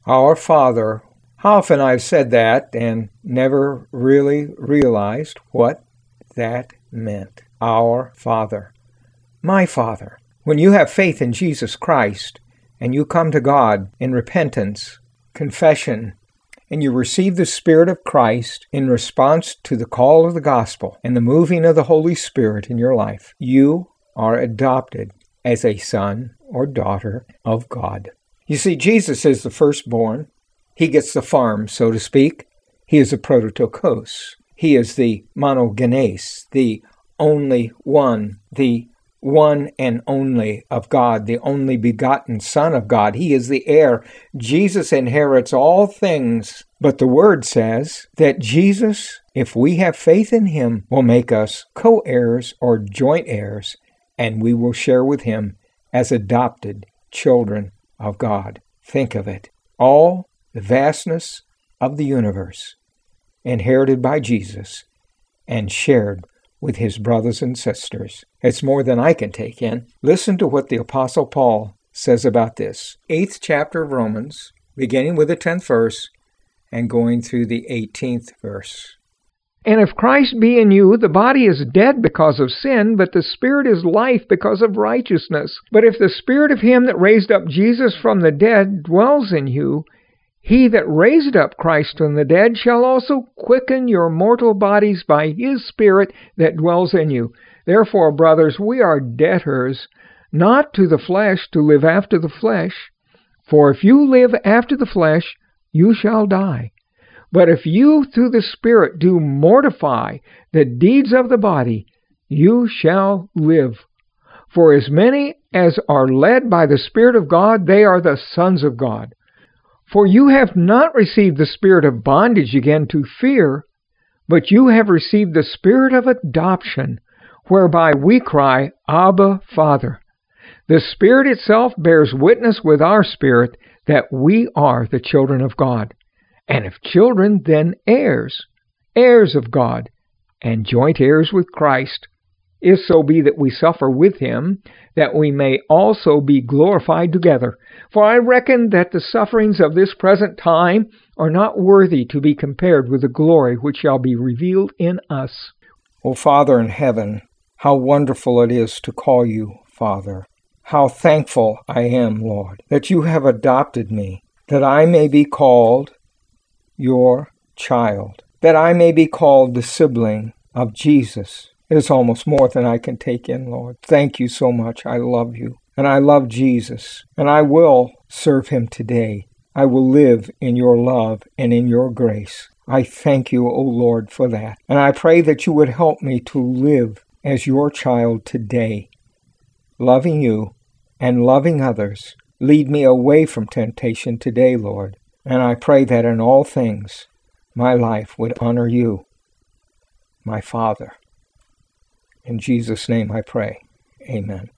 Our Father. How often I've said that and never really realized what that meant. Our Father. My Father. When you have faith in Jesus Christ and you come to God in repentance, confession, and you receive the Spirit of Christ in response to the call of the gospel and the moving of the Holy Spirit in your life, you are adopted as a son or daughter of God. You see, Jesus is the firstborn. He gets the farm, so to speak. He is the prototokos. He is the monogenes, the only one, the one and only of God, the only begotten Son of God. He is the heir. Jesus inherits all things. But the Word says that Jesus, if we have faith in Him, will make us co-heirs or joint heirs, and we will share with Him as adopted children of God. Think of it. All the vastness of the universe inherited by Jesus and shared with His brothers and sisters. It's more than I can take in. Listen to what the Apostle Paul says about this. 8th chapter of Romans, beginning with the 10th verse and going through the 18th verse. And if Christ be in you, the body is dead because of sin, but the Spirit is life because of righteousness. But if the Spirit of Him that raised up Jesus from the dead dwells in you, He that raised up Christ from the dead shall also quicken your mortal bodies by His Spirit that dwells in you. Therefore, brothers, we are debtors, not to the flesh, to live after the flesh. For if you live after the flesh, you shall die. But if you through the Spirit do mortify the deeds of the body, you shall live. For as many as are led by the Spirit of God, they are the sons of God. For you have not received the spirit of bondage again to fear, but you have received the Spirit of adoption, whereby we cry, Abba, Father. The Spirit itself bears witness with our spirit that we are the children of God. And if children, then heirs, heirs of God, and joint heirs with Christ, if so be that we suffer with Him, that we may also be glorified together. For I reckon that the sufferings of this present time are not worthy to be compared with the glory which shall be revealed in us. O Father in heaven, how wonderful it is to call you Father. How thankful I am, Lord, that you have adopted me, that I may be called your child, that I may be called the sibling of Jesus. It is almost more than I can take in, Lord. Thank you so much. I love you, and I love Jesus, and I will serve Him today. I will live in your love and in your grace. I thank you, O Lord, for that, and I pray that you would help me to live as your child today, loving you and loving others. Lead me away from temptation today, Lord. And I pray that in all things, my life would honor you, my Father. In Jesus' name I pray. Amen.